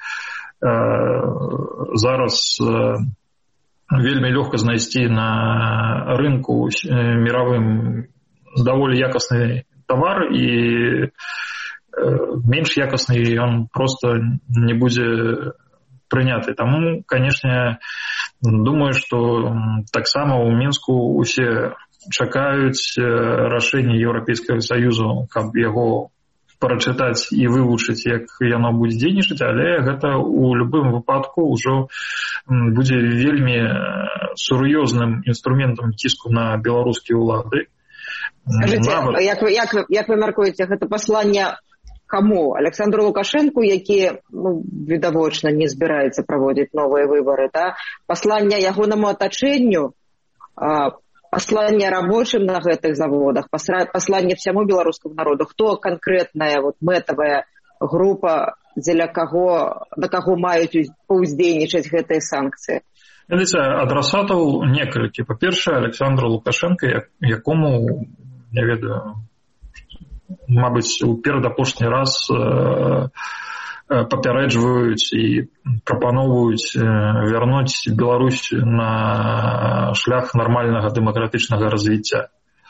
S6: зараз вельмі лёгка знайсці на рынку міравым даволі якасны тавар, і менш якасны ён проста не будзе прыняты. Таму, канешне, думаю, што таксама ў Мінску усе чакаюць рашэння Еўрапейскага Саюзу, каб яго прачытаць і вывучыць, як яно будзе дзейнічаць, але гэта ў любым выпадку ўжо будзе вельмі сур'ёзным інструментам ціску на беларускія ўлады.
S5: Скажыце, як вы мяркуеце, гэта пасланне каму? Александру Лукашэнку, які відавочна не збіраецца праводзіць новыя выбары, да? Пасланне ягонаму атачэнню, пасланне рабочым на гэтых заводах, пасланне всяму беларускаму народу? Хто канкрэтная мэтавая група, дзеля каго, на каго маюць паўздзейнічаць гэтыя санкцыі?
S6: Ведаеце, адрасатаў некалькі. Па-першае, Александру Лукашэнка, якому, не ведаю, мабыць, у перадапошні раз папярэджваюць і прапаноўваюць вярнуць Беларусь на шлях нармальнага дэмакратычнага развіцця.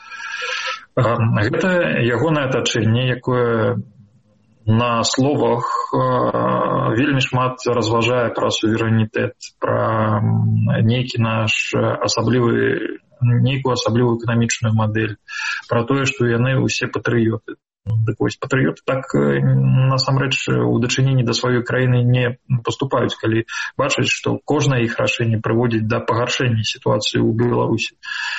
S6: Гэта ягонае атачэнне, якое на словах вельмі шмат разважае пра суверэнітэт, пра нейкую асаблівую эканамічную мадэль, пра тое, што яны ўсе патрыёты. Так вось, патрыёты так насамрэч у дачыненні да сваёй краіны не паступаюць, калі бачаць, што кожнае іх рашэнне прыводзіць да пагаршэння сітуацыі ў Беларусі.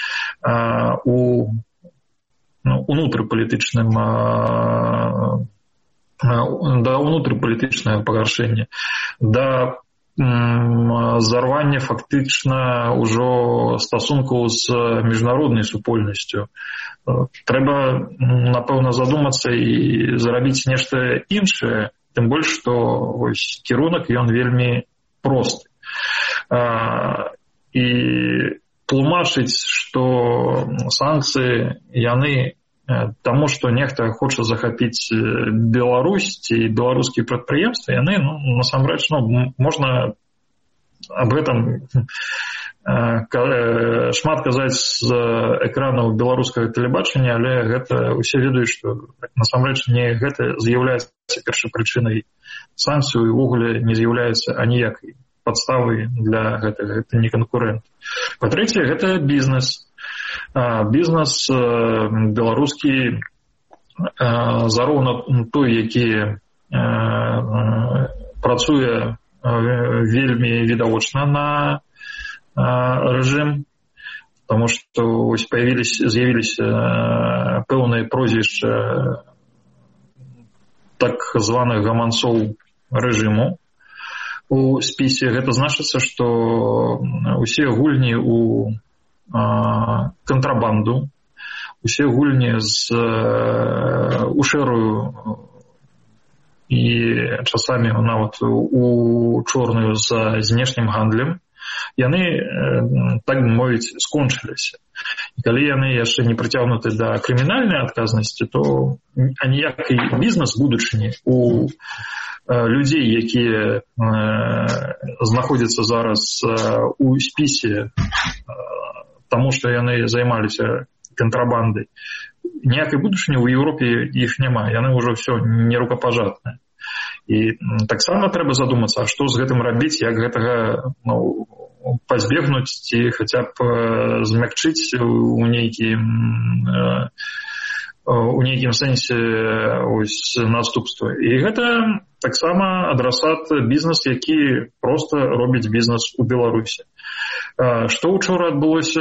S6: Да ўнутрыпалітычнага пагаршэння, да зарвання фактычна ўжо стасункаў з міжнароднай супольнасцю. Трэба, напэўна, задумацца і зрабіць нешта іншае, тым больш, што кірунак ён вельмі просты. І тлумачыць, што санкцыі яны таму, што нехта хоча захапіць Беларусь ці беларускія прадпрыемствы, яны, насамрэч, можна аб гэтым шмат казаць з экранаў беларускага тэлебачання, але гэта ўсе ведаюць, што насамрэч не гэта з'яўляецца першапрычынай санкцыю і ўвогуле не з'яўляецца аніякай падставай для гэтага. Гэта не канкурэнт. Па-трэцяе, гэта бізнес. Бізнес беларускі зароўна той, які працуе вельмі відавочна на рэжым, таму што з'явіліся пэўныя прозвішча так званых гаманцоў рэжыму у спісе. Гэта значыцца, што усе гульні у кантрабанду, усе гульні у шэрую і часамі нават у чорную з знешнім гандлем, яны, так бы мовіць, скончыліся. І калі яны яшчэ не прыцягнуты да крымінальнай адказнасці, то аніякай бізнес будучыні у людзей, якія знаходзяцца зараз у спісе, таму што яны займаліся кантрабандай, ніякай будучыні ў Еўропе іх няма, яны ўжо ўсё нерукапажатныя. І таксама трэба задумацца, а што з гэтым рабіць, як гэтага пазбегнуць ці хаця б змякчыць у нейкім сэнсе наступства. І гэта таксама адрасат бізнес, які проста робіць бізнес у Беларусі. Што ўчора адбылося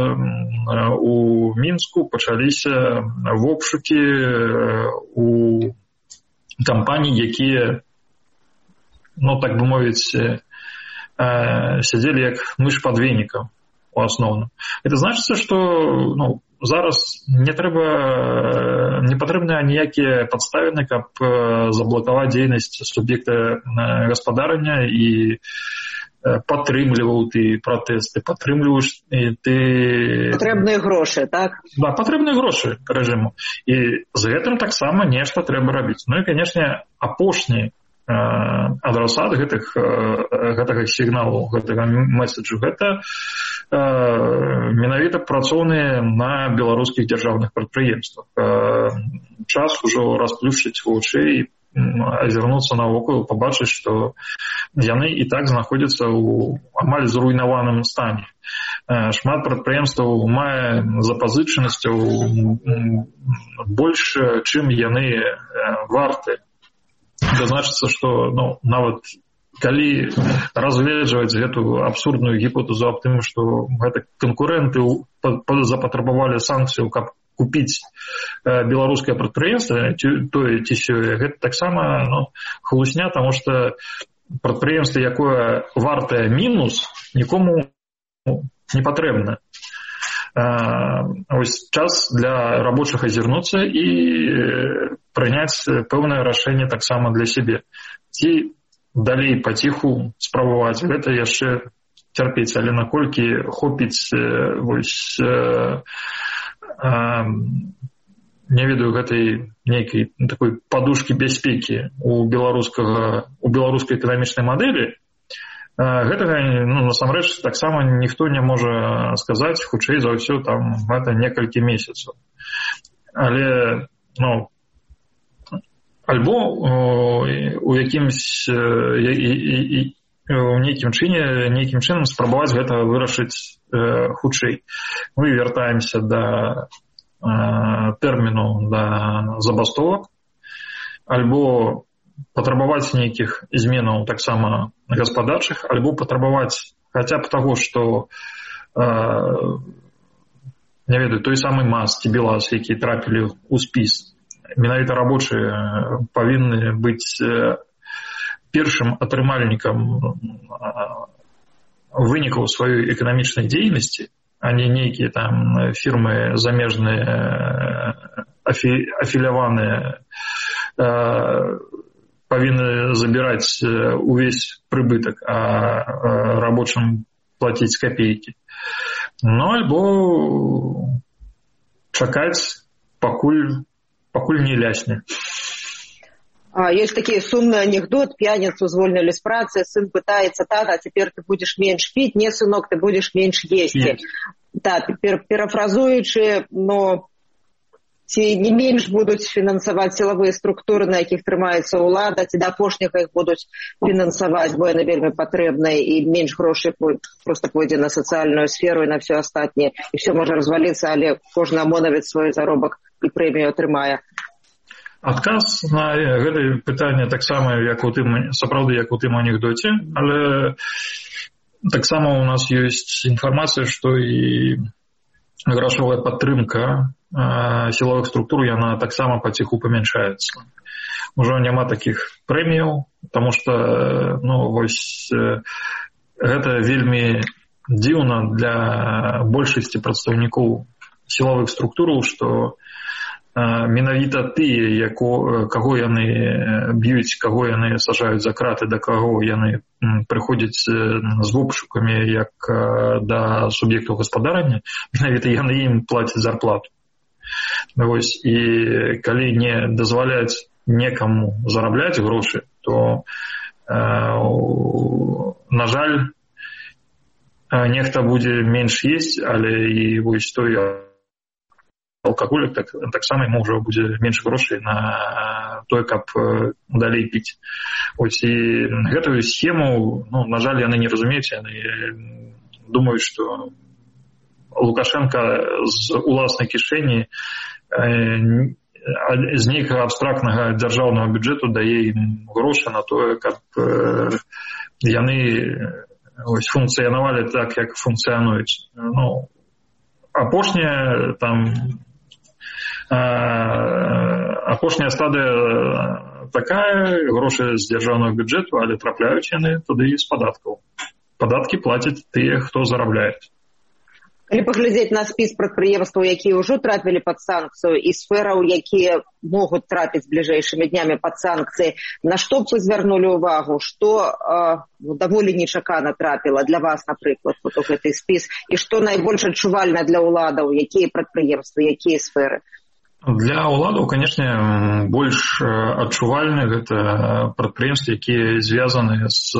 S6: у Мінску? Пачаліся вобшукі у кампаній, якія, так бы мовіць, сядзелі як мыш пад венікам у асноўным. Это значыцца, што зараз не патрэбныя ніякія падставіны, каб заблакаваць дзейнасць суб'екта гаспадарання і падтрымліваў ты пратэсты, падтрымліваеш ты... Патрэбныя грошы, так? Да, патрэбныя грошы рэжыму. І з гэтым таксама нешта трэба рабіць. І, канешне, апошні адрасат гэтага сігналу, гэтага месседжу, гэта менавіта працоўныя на беларускіх дзяржаўных прадпрыемствах. Час ужо расплюшчыць вочы і азірнуцца навокал, пабачыць, што яны і так знаходзяцца ў амаль зруйнаваным стане. Шмат прадпрыемстваў мае запазычанасцяў больш, чым яны варты. Гэта значыцца, што нават калі разгледжваць гэту абсурдную гіпотэзу аб тым, што гэта канкурэнты запатрабавалі санкцыю, каб купіць беларускае прадпрыемства, тое ці сёе, гэта таксама хлусня, таму што прадпрыемства, якое вартае мінус, нікому не патрэбна. Ось час для рабочых азірнуцца і прыняць пэўнае рашэнне таксама для сябе. Ці далей паціху спрабаваць, гэта яшчэ цярпець, але наколькі хопіць не ведаю гэтай нейкай такой падушкі бяспекі у беларускай эканамічнай мадэлі, гэтага насамрэч таксама ніхто не можа сказаць, хутчэй за ўсё там гэта некалькі месяцаў. Але альбо у нейкім чынам спрабаваць гэта вырашыць хутчэй. Мы вяртаемся да тэрміну да забастовак, альбо патрабаваць нейкіх зменаў таксама гаспадарчых, альбо патрабаваць хаця б таго, што не ведаю, той самы МАЗ ці БелАЗ, якія трапілі ў спіс, менавіта рабочыя павінны быць першым атрымальнікам вынікаў сваёй эканамічнай дзейнасці, а не нейкія там фірмы замежныя афіляваныя павінны забіраць увесь прыбытак, а рабочым плаціць капейкі. Альбо чакаць, пакуль не лясне.
S5: Есть такие сумный анекдот. Пьяницу звольнили с працы, сын пытается: тата, теперь ты будешь меньше пить. Не, сынок, ты будешь меньше есть. Да, перафразуючи, но ці не менш будуць фінансаваць сілавыя структуры, на якіх трымаецца ўлада, ці да апошняга іх будуць фінансаваць, бо яны вельмі патрэбныя, і менш грошай проста пойдзе на сацыяльную сферу і на ўсё астатняе, і ўсё можа разваліцца, але кожны АМОНавец свой заробак і прэмію атрымае.
S6: Адказ на гэтае пытанне таксама сапраўды як у тым анекдоце, але таксама у нас ёсць інфармацыя, што і грашовая падтрымка сілавых структур, яна таксама паціху памяншаецца. Ужо няма такіх прэміяў, таму што гэта вельмі дзіўна для большасці прадстаўнікоў сілавых структураў, што менавіта тыя, каго яны б'юць, каго яны сажаюць за краты, да каго яны прыходзяць з обшукамі як да суб'ектаў гаспадарання, менавіта яны ім плацяць зарплату. І калі не дазваляць некаму зарабляць грошы, то, на жаль, нехта будзе менш есць, але і вось той алкаголік таксама яму ўжо будзе менш грошай на тое, каб далей піць. І гэтую схему, на жаль, яны не разумеюць, яны думаюць, што Лукашенко з уласнай кішэні з нейкага абстрактнага дзяржаўнага бюджэту дае ім грошы на тое, каб яны функцыянавалі так, як функцыянуюць. Апошняя стадыя такая, грошы з дзяржаўнага бюджэту, але трапляюць яны туды з падаткаў. Падаткі плацяць тыя, хто зарабляюць.
S5: Калі паглядзець на спіс прадпрыемстваў, якія ўжо трапілі пад санкцыю, і сфераў, якія могуць трапіць бліжэйшымі днямі пад санкцыі, на што б вы звярнулі ўвагу, што даволі нечакана трапіла для вас, напрыклад, у гэты спіс, і што найбольш адчувальна для ўладаў, якія прадпрыемствы, якія сферы?
S6: Для ўладаў, канешне, больш адчувальны гэта прадпрыемствы, якія звязаны з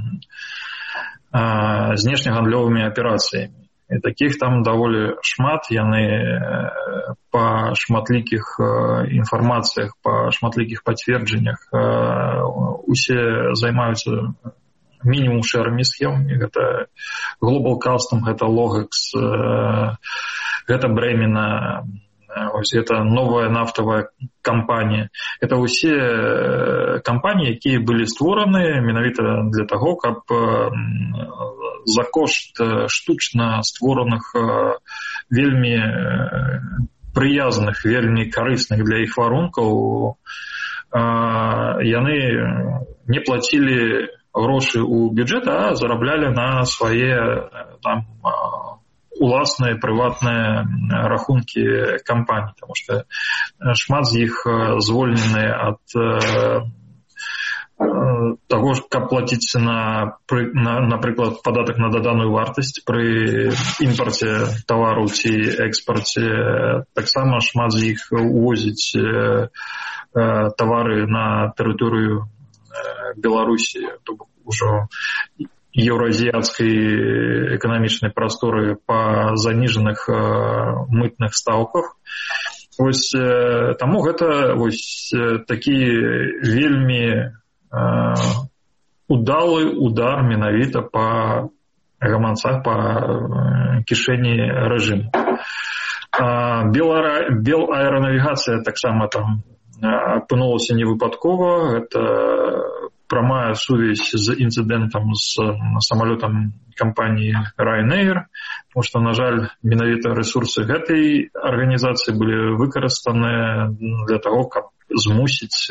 S6: знешнегандлёвымі аперацыямі. І такіх там даволі шмат, яны па шматлікіх інфармацыях, па шматлікіх пацверджаннях усе займаюцца мінімум шэрымі схемамі. Гэта Global Custom, гэта Logex, гэта Bremina, гэта новая нафтавая кампанія. Это ўсе кампаніі, якія былі створаны менавіта для таго, каб за кошт штучна створаных вельмі прыязных, вельмі карысных для іх варункаў яны не плацілі грошы ў бюджэт, а зараблялі на свае уласныя прыватныя рахункі кампаній, таму што шмат з іх звольненыя ад таго ж, каб плаціць напрыклад, падатак на даданую вартасць пры імпарце тавараў ці экспарце. Таксама шмат з іх увозіць тавары на тэрыторыю Беларусі, то бок ужо еўразіяцкай эканамічнай прасторы па заніжаных мытных стаўках. Вось таму гэта вось такі вельмі удалы удар менавіта па гаманцах, па кішэні рэжыму. Белаэранавігацыя таксама там апынулася невыпадкова. Гэта прамая сувязь з інцыдэнтам з самалётам кампаніі Ryanair, потому што, на жаль, менавіта рэсурсы гэтай арганізацыі былі выкарыстаныя для таго, каб змусіць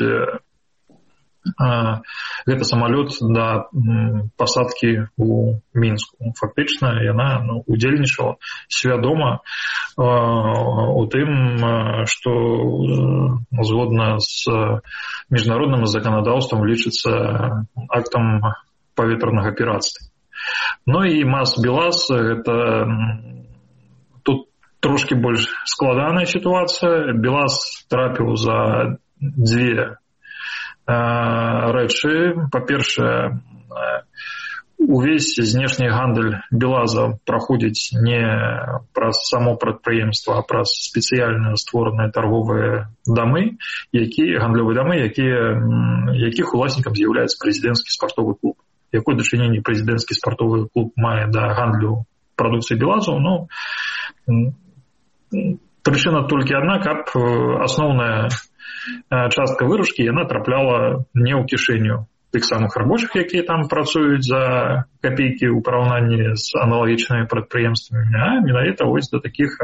S6: гэта самалёт да пасадкі ў Мінску. Фактычна яна удзельнічала свядома у тым, што згодна з міжнародным заканадаўствам лічыцца актам паветранага піратства. Ну і МАЗ-БелАЗ гэта тут трошки больш складаная сітуацыя. БелАЗ трапіў за дзве рэчы. Па-першае, увесь знешні гандаль БелАЗа праходзіць не праз само прадпрыемства, а праз спецыяльна створаныя торговыя дамы, гандлёвыя дамы, якіх уласнікам з'яўляецца прэзідэнцкі спартовы клуб. Якое дачыненне прэзідэнцкі спартовы клуб мае да гандлю прадукцыі БелАЗу? Прычына толькі адна, каб асноўная частка выручкі яна трапляла не ў кішэню тых самых рабочых, якія там працуюць за капейкі ў параўнанні з аналагічнымі прадпрыемствамі, а менавіта вось да такіх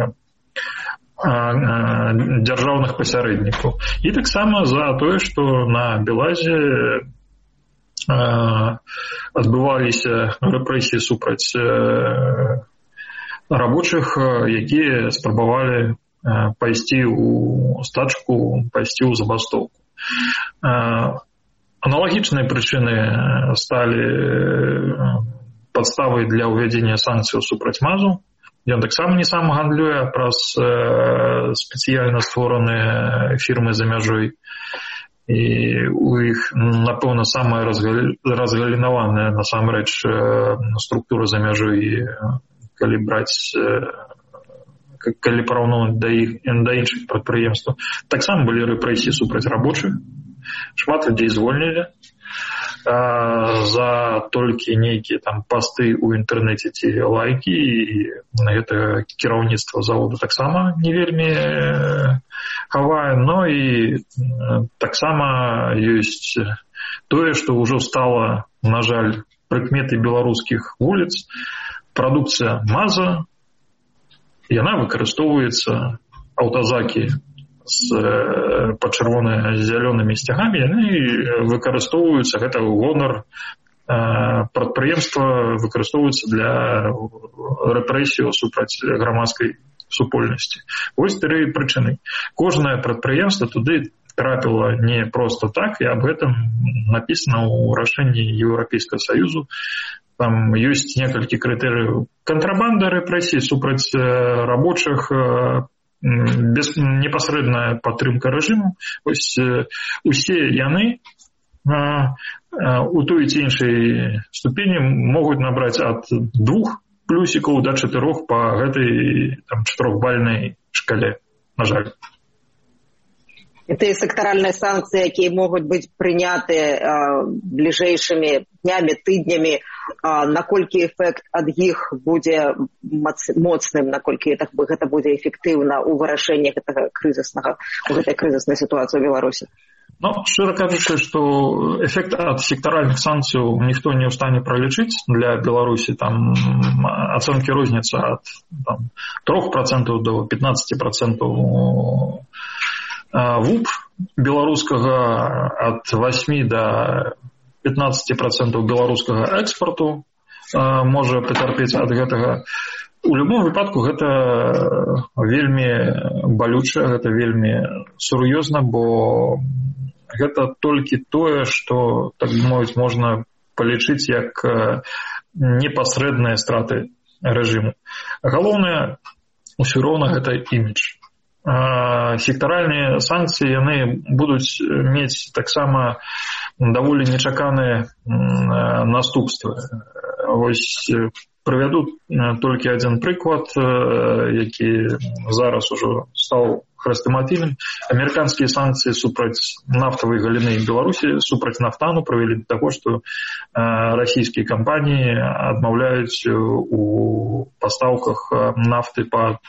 S6: дзяржаўных пасярэднікаў. І таксама за тое, што на БелАЗе адбываліся рэпрэсіі супраць рабочых, якія спрабавалі пайсці ў стачку, пайсці ў забастоўку. Аналагічныя прычыны сталі падставай для ўвядзення санкцыяў супраць МАЗу. Ён таксама не сам гандлюе, а праз спецыяльна створаныя фірмы за мяжой. І у іх, напэўна, самая разгалінаваная насамрэч структура за мяжой, калі параўноўваць да іншых прадпрыемстваў. Таксама былі рэпрэсіі супраць рабочых. Шмат людзей звольнілі за толькі нейкія там пасты ў інтэрнэце ці лайкі, і гэта кіраўніцтва заводу таксама не вельмі хавае. Но і таксама ёсць тое, што ўжо стала, на жаль, прыкметай беларускіх вуліц. Прадукцыя МАЗа, яна выкарыстоўваецца, аўтазакі па чырвона-зялёнымі сцягамі, яны выкарыстоўваюцца, гэта гонар прадпрыемства, выкарыстоўваюцца для рэпрэсіяў супраць грамадскай супольнасці. Вось тры прычыны. Кожнае прадпрыемства туды трапіла не проста так, і аб гэтым напісана ў рашэнні Еўрапейскага Саюзу. Там ёсць некалькі крытэрыяў. Кантрабанда рэпрэсій супраць рабочых, непасрэдная падтрымка рэжыму. Вось усе яны у той ці іншай ступені могуць набраць ад 2 плюсікаў да 4 па гэтай 4-бальнай шкале, на жаль.
S5: Тыя сектаральныя санкцыі, якія могуць быць прыняты бліжэйшымі днямі, тыднямі, наколькі эфект ад іх будзе моцным, наколькі гэта будзе эфектыўна ў вырашэнні гэтай крызіснай сітуацыі ў Беларусі?
S6: Шчыра кажучы, што эфект ад сектаральных санкцыяў ніхто не ў стане пралічыць. Для Беларусі там ацэнкі розніцца ад 3% до 15%. ВУП беларускага ад 8 до 15% беларускага экспарту можа пацярпець ад гэтага. У любом выпадку гэта вельмі балюча, гэта вельмі сур'ёзна, бо гэта толькі тое, што, так бы мовіць, можна палічыць як непасрэдныя страты рэжыму. Галоўнае, усё роўна, гэта імідж. Сектаральныя санкцыі, яны будуць мець таксама даволі нечаканыя наступствы. Вось прывяду толькі адзін прыклад, які зараз ужо стаў хрэстаматыйным. Амерыканскія санкцыі супраць нафтавай галіны Беларусі, супраць нафтану прывялі да таго, што расійскія кампаніі адмаўляюць у пастаўках нафты па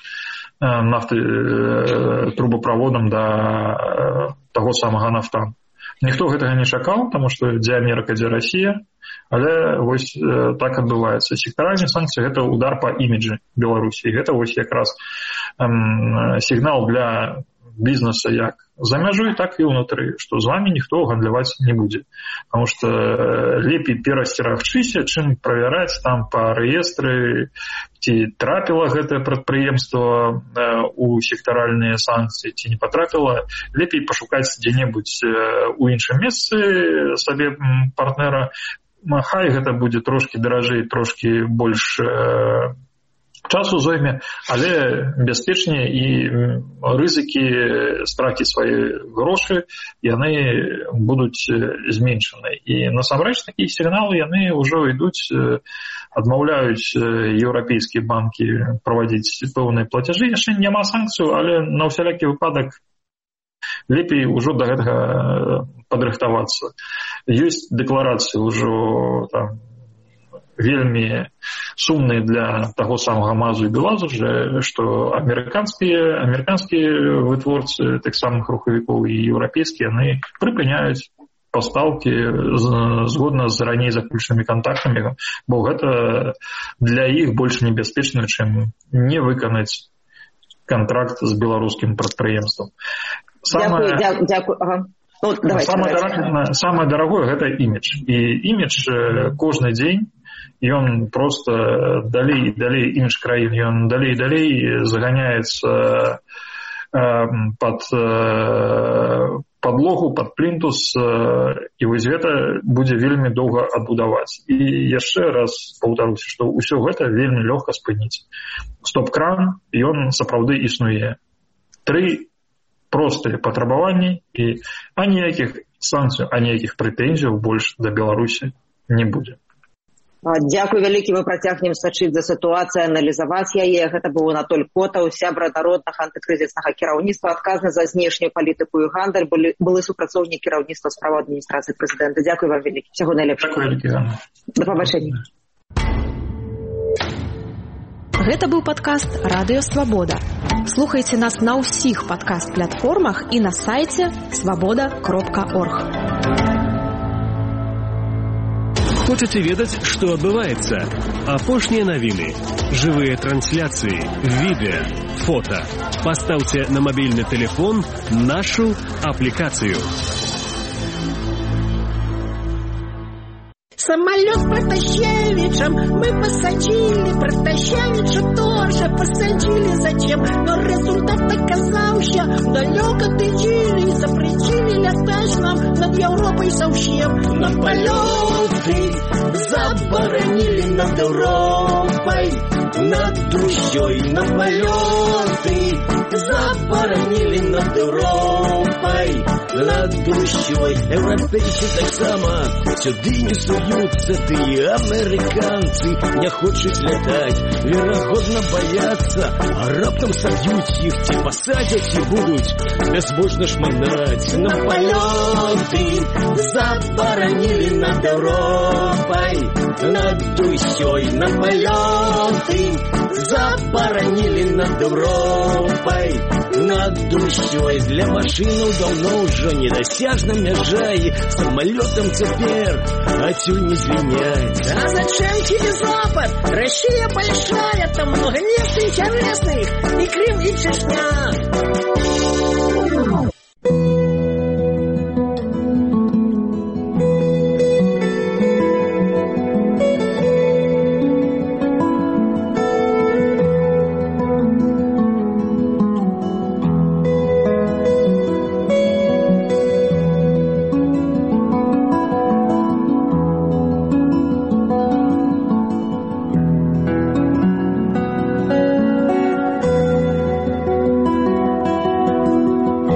S6: трубопроводам да таго самага нафтану. Ніхто гэтага не чакаў, таму што дзе Амерыка, дзе Расія, але вось так адбываецца. Сектаральныя санкцыі – гэта удар па іміджы Беларусі. Гэта вось якраз сігнал для бізнеса як за мяжой, так і ўнутры, што з вамі ніхто гандляваць не будзе. Таму што лепей перасцерагчыся, чым правяраць там па рэестры, ці трапіла гэтае прадпрыемства у сектаральныя санкцыі, ці не патрапіла. Лепей пашукаць дзе-небудзь у іншым месцы сабе партнера. Хай гэта будзе трошкі даражэй, трошкі больш часу зойме, але бяспечней і рызыкі страціць свае грошы, яны будуць зменшаны. І насамрэч такія сігналы, яны ўжо ідуць, адмаўляюць еўрапейскія банкі правадзіць пэўныя плацяжы. Яшчэ няма санкцыю, але на ўсялякі выпадак лепей ўжо да гэтага падрыхтавацца. Ёсць дэкларацыі ўжо там вельмі сумныя для таго самага Мазу і Белазу, што амерыканскія вытворцы тых самых рухавікоў і еўрапейскія, яны прыпыняюць пастаўкі згодна з раней заключанымі кантактамі, бо гэта для іх больш небяспечна, чым не выканаць кантракт з беларускім прадпрыемствам.
S5: Дзякую.
S6: Самае дарагое – гэта імідж. І імідж кожны дзень, ён просто далей і далей імідж краін, ён далей і далей заганяецца пад падлогу, пад плінтус, і вось гэта будзе вельмі доўга адбудаваць. І яшчэ раз паўтаруся, што ўсё гэта вельмі лёгка спыніць. Стоп-кран, ён сапраўды існуе. 3 простыя патрабаванні, і аніякіх санкцый, аніякіх прэтэнзіяў больш да Беларусі не будзе.
S5: Дзякуй вялікі, мы працягнем сачыць за сітуацыяй, аналізаваць яе. Гэта быў Анатоль Котаў, сябра народнага антыкрызіснага кіраўніцтва, адказны за знешнюю палітыку і гандаль, былы супрацоўнік кіраўніцтва справ адміністрацыі прэзідэнта. Дзякуй вам вялікі. Усяго найлепшага. Да пабачэння.
S7: Гэта быў падкаст «Радыё Свабода». Слухайце нас на ўсіх падкаст-платформах і на сайце свабода.орг.
S8: Хочаце ведаць, што адбываецца? Апошнія навіны, жывыя трансляцыі, відэа, фота. Пастаўце на мабільны тэлефон нашу аплікацыю.
S9: Самолет с Протасевичем мы посадили, Протасевича тоже посадили. Зачем? Но результат оказался далек от идеи. Запретили летать нам над Европой совсем. Нам полеты заборонили над Европой, над душой. Нам полеты заборонили над Европой, над душой. Европейцы так само сюды не суются, ты и американцы не хочуць летать, верагодна боятся, а раптам саб'юць іх, ці пасадзяць і будуць бязбожна шманаць. Нам полеты заборонили над Европой, над душой. Нам полеты заборонили над Европой, над душой. Для машинаў давно уже недосяжна мяжа, и самолетом теперь отсюда не звенять. А зачем тебе Запад? Россия большая, там много мест интересных, и Крым, и Чечня.